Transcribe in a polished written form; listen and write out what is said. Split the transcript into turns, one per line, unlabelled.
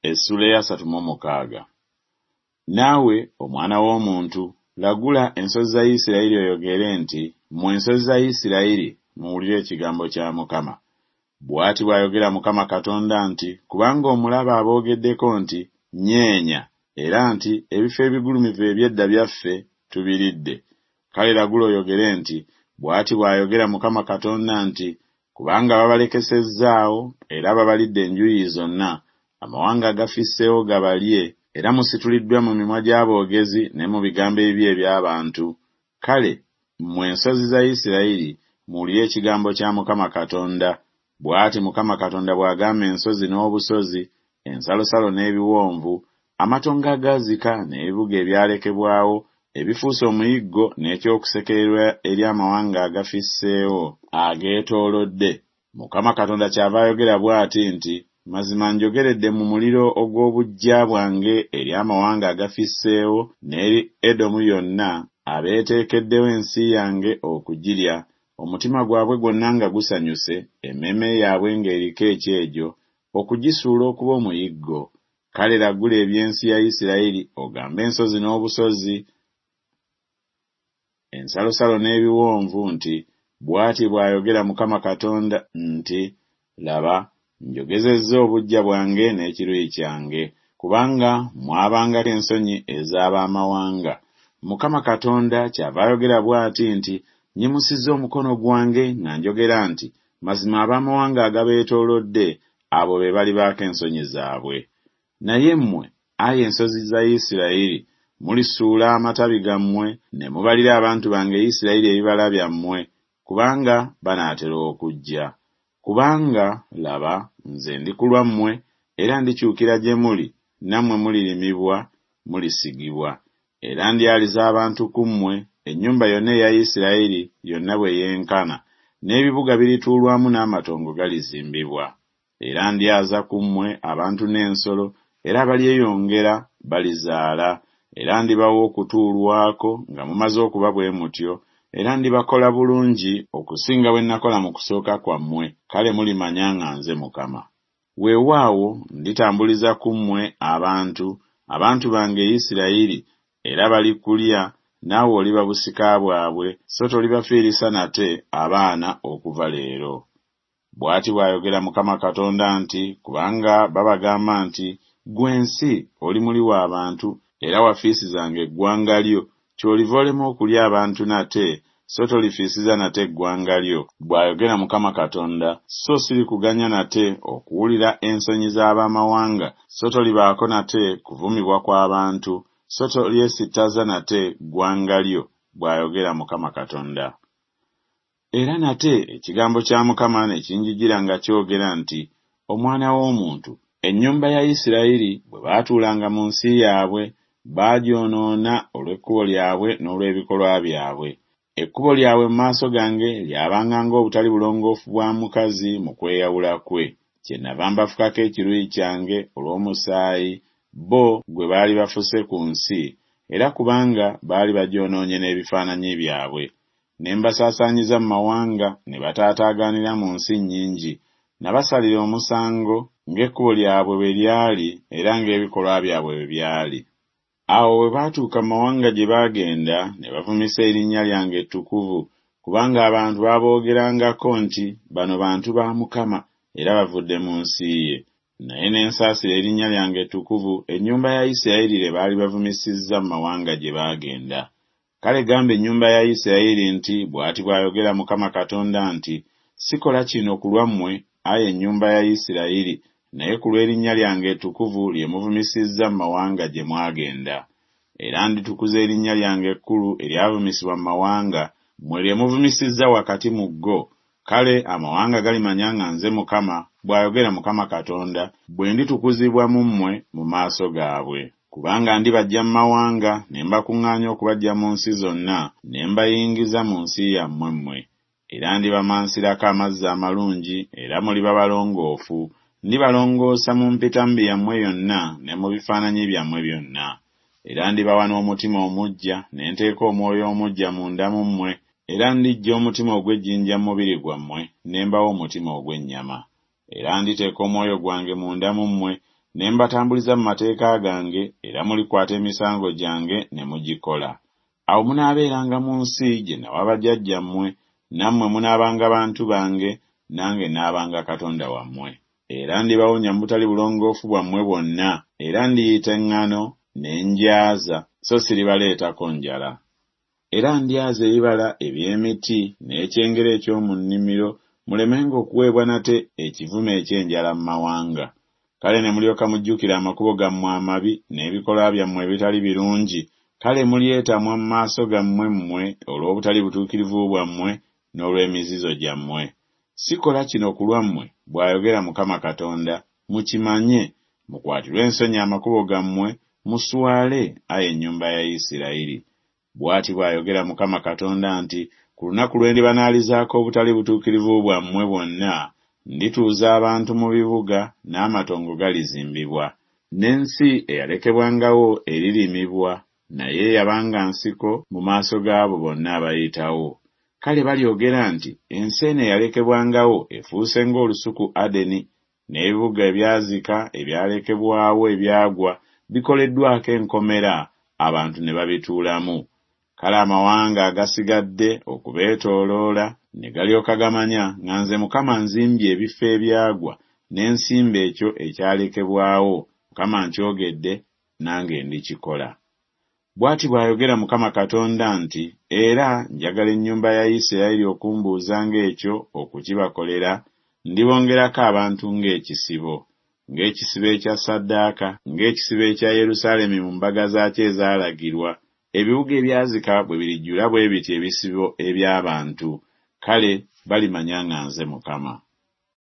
Essula ya 36. Naawe omwana w'omuntu lagula ensozi za Isirayiri oyogere nti, mu ensozi za Isirayiri muwulire ekigambo kya Mukama. Bw'ati bw'ayogera Mukama Katonda nti, kubanga omulaba aboogeddeko nti nyeenya, era nti ebifo ebigulumivu eby'edda byaffe tubiridde. Kale lagula oyogere nti, bw'ati bw'ayogera Mukama Katonda nti, kubanga babalekesezaawo era babalidde enjuuyi zonna, amawanga agafisseewo gabalye, era musituliddwa mu mimwa gy'aboogezi ne mu bigambo ebibi eby'abantu. Kale mmwe ensozi za Isirayiri muwulire ekigambo kya Mukama Katonda. Bw'ati Mukama Katonda bw'agamba ensozi n'obusozi, ensalosalo n'ebiwonvu, amatongo agaazika n'ebibuga ebyalekebwawo, ebifuuse omuyiggo n'ekyokusekererwa eri amawanga agafisseewo ageetoolodde. Mukama Katonda kyava ayogera bw'ati nti, mazima njogeredde mu muliro ogw'obuggya bwange eri amawanga agafisseewo n'eri Edomu yonna abeeteekeddewo ensi yange okugirya, omutima gwabwe gwonna nga gusanyuse, emmeeme yaabwe ng'eriko ekyejo, okugisuula okuba omuyiggo. Kale lagula eby'ensi ya Isirayiri ogambe ensozi n'obusozi, ensalosalo n'ebiwonvu nti, bw'ati bw'ayogera Mukama Katonda nti, laba, njogezezza obuggya bwange n'ekiruyi kyange, kubanga mwabangako ensonyi ez'abamawanga. Mukama Katonda kyava ayogera bw'ati nti, nyimusizza omukono gwange nga njogera nti, mazima abamawanga agabeetoolodde abo be bali baako ensonyi zaabwe. Naye mmwe, ayi ensozi za Isirayiri, mulisuula amatabi gammwe ne mubalira abantu bange Isirayiri ebibala byammwe, kubanga banaatera okujja. Kubanga laba, nze ndi ku lwammwe era ndikyukira gye muli, nammwe mulirimibwa, mulisigibwa. Era ndyaliza abantu ku mmwe, ennyumba yonna eya Isirayiri yonna bwe yenkana, n'ebibuga birituulwamu n'amatongo galizimbibwa. Era ndyaza ku mmwe abantu n'ensolo, era balyeyongera balizaala, era ndibawa okutuulwako nga mumaze okuba bwe mutyo, era ndibakola bulungi okusinga bwe nakola mu kusooka kwammwe. Kale mulimanya nga nze Mukama. Weewaawo nditambuliza ku mmwe abantu bange Isirayiri, era balikulya, naawe oliba busika bwabwe, so tolibafiirisa nate abaana okuva leero. Bw'ati bw'ayogera Mukama Katonda nti, kubanga babagamba nti, ggwe ensi oli muli w'abantu, era wafiisizanga eggwanga lyo, ky'oliva olema okulya abantu nate, so tolifiisiza nate eggwanga lyo, bw'ayogera Mukama Katonda, so sirikuganya nate okuwulira ensonyi z'abamawanga, so tolibaako nate kuvumibwa kw'abantu, so tolyesittaza nate ggwanga lyo, bw'ayogera Mukama Katonda. Era nate ekigambo kya Mukama ne kinjijira nga kyogera nti, omwana w'omuntu, ennyumba ya Isirayiri bwe baatuulanga mu nsi yaabwe, baagyonoona olw'ekkubo lyabwe n'olw'ebikolwa byabwe. Ekkubo lyabwe mu maaso gange lyabanga ng'obutali bulongoofu bwa mukazi mu kweyawula kwe. Kyennava mbafukako ekiruyi kyange olw'omusaayi bo gwe baali bafuse ku nsi, era kubanga baali bagyonoonye n'ebifaananyi byabwe. Ne mbasaasaanyiza mu mawanga ne bataataaganira mu nsi nnyingi, nabasalira omusango ng'ekkubo lyabwe bwe lyali era ng'ebikolwa byabwe bwe byali. Awo bwe baatuuka mu mawanga gye baagenda ne bavumisa erinnya lyange ettukuvu, kubanga abantu baaboogerangako nti, bano bantu ba Mukama era bavudde mu nsi ye. Naye ne nsaasira erinnya lyange ettukuvu ennyumba ya Isirayiri lye baali bavumisizza mu mawanga gye baagenda. Kale gamba ennyumba ya Isirayiri nti, bw'ati bw'ayogera Mukama Katonda nti, sikola kino ku lwammwe, ayi ennyumba ya Isirayiri, naye ku lw'erinnya lyange ettukuvu lye muvumisizza mu mawanga gye mwagenda. Era nditukuza erinnya lyange ekkulu eryavumisibwa mu mawanga, mmwe lye muvumisizza wakati mu go. Kale amawanga galimanya nga nze Mukama, bw'ayogera Mukama Katonda, bwe nditukuzibwa mu mmwe mu maaso gaabwe. Kubanga ndibaggya mu mawanga, ne mbakuŋŋaanya okubaggya mu nsi zonna, ne mbayingiza mu nsi yammwe mmwe. Era ndibamansirako amazzi amalungi, era muliba balongoofu. Ndibalongoosa mu mpitambi yammwe yonna ne mu bifaananyi byammwe byonna. Era ndibawa n'omutima omuggya, ne nteeka omwoyo omuggya munda mu mmwe, era ndiggya omutima ogw'ejjinja mu mubiri gwammwe, ne mbawa omutima ogw'ennyama. Era nditeeka omwoyo gwange munda mu mmwe, ne mbatambuliza mu mateeka gange, era mulikwata emisango gyange ne mugikola. Awo munaabeeranga mu nsi gye nawa bajjajjammwe, nammwe munaabanga bantu bange, nange naabanga Katonda wammwe. Era ndibawonya mu butali bulongoofu bwammwe bwonna, era ndiyita eŋŋano ne njaaza, so siribaleetako njala. Era ndyaza ebibala eby'emiti n'ekyengera eky'omu nnimiro, mulemenga okuweebwa nate ekivume eky'enjala mu mawanga. Kale ne mulyoka mujjukira amakubo gammwe amabi n'ebikolwa byammwe ebitali birungi, kale mulyetamwa mu maaso gammwe mmwe olw'obutali butuukirivu bwammwe n'olw'emizizo gyammwe. Sikola kino ku lwammwe, bw'ayogera Mukama Katonda, mukimanye, mukwatirwe ensonyi amakubo gammwe, muswale, ayi ennyumba ya Isirayiri. Bw'ati bw'ayogera Mukama Katonda nti, ku lunaku lwe ndibanaalizaako obutali butuukirivu bwammwe bwonna, ndituuza abantu mu bibuga n'amatongo galizimbibwa, n'ensi eyalekebwangawo eririmibwa, naye yabanga nsiko mu maaso gaabo bonna abayitawo. Kale balyogera nti ensi eno eyalekebwangawo efuuse ng'olusuku Adeni, n'ebibuga ebyazika ebyalekebwawo ebyagwa bikoleddwako enkomera, abantu ne babituulamu. Kale amawanga agasigadde okubeetooloola ne galyoka gamanya nga nze Mukama nzimbye ebifo ebyagwa n'ensimba ekyo ekyalekebwawo. Mukama nkyogedde, nange ndikikola. Bw'ati bw'ayogera Mukama Katonda nti, era njagala ennyumba ya Isirayiri okumbuuzanga ekyo okukibakolera, ndibongerako abantu ng'ekisibo ekya ssaddaaka, ng'ekisibo ekya Yerusaalemi mu mbaga zaakyo ezaalagirwa. Ebibuga ebyazika bwe birijjula bwe biti ebisibo eby'abantu, kale balimanya nga nze Mukama.